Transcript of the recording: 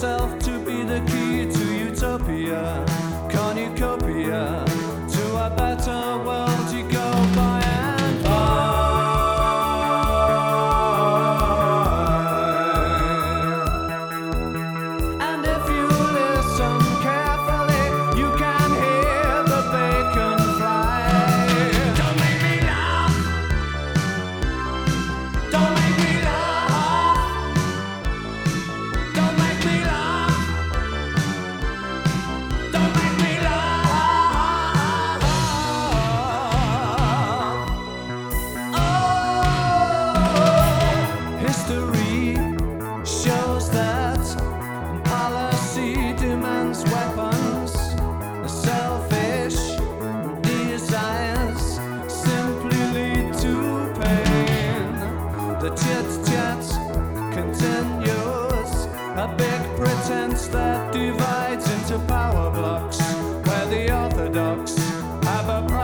yourself to be the key to utopia, cornucopia, to a better world you go by and by. And if you listen carefully, you can hear the bacon fly. Don't make me laugh. Don't make me laugh. Don't make me laugh. Don't make me laugh. Oh, history shows that policy demands weapons, selfish desires simply lead to pain. The chit-chat continues, a big pretense that divides into power blocks, where the orthodox have a